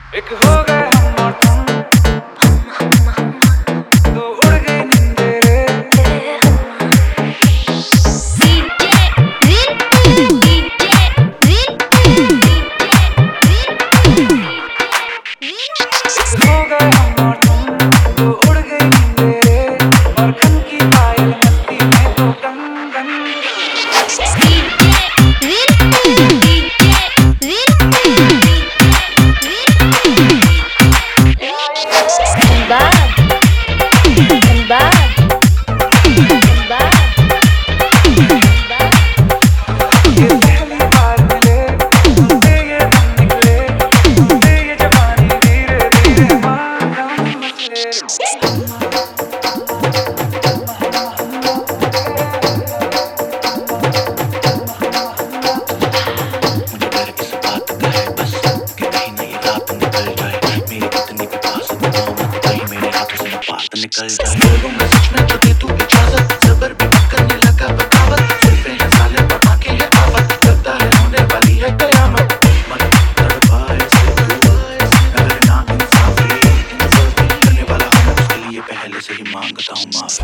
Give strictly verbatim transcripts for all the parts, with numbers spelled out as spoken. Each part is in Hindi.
एक हो गए हम और तुम, तो उड़ गई नींदें रे। एक हो गए हम और तुम, तो उड़ गई नींदें रे। और खन की पायल मस्ती में तो गम गम। ये पहली बार मिले, तुमसे ये दम निकले, तुमसे ये जवानी धीरे धीरे मातम मचले। मुझे डर किस बात का है बस कि कहीं ना ये रात निकल जाए। मेरी कितनी भी पास हो कहीं मेरे हाथों से ना बात निकल जाए। बोलूंगा सच में तो दे तू इजाजत, सबर भी मत करने लगा बगावत। जुल्फें हैं साले पर आंखें हैं आवत, लगता है होने वाली है कयामत। मन तड़पाए से डूबाए से, अगर ना इंसाफी इंसाफी करने वाला हूँ मैं उसके लिए पहले से ही मांगता हूँ माफी।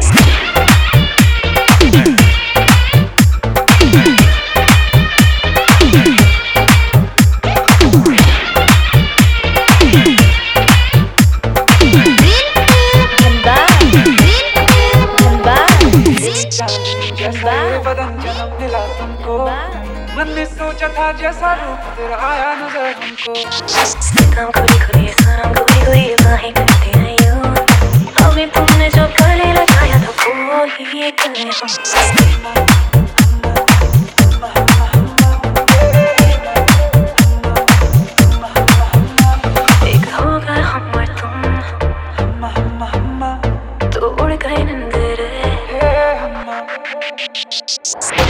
जैसा ये बदन जन्म मिला तुमको, मन ने सोचा था जैसा रूप तेरा आया नजर हमको। काम खोली खोली सारा खोली खोली बाहें करते हैं यूं, हमें तुमने जो गले लगाया तो वो ही गले हम। एक हो गए हम और तुम, तो उड़ गए नींदें रे।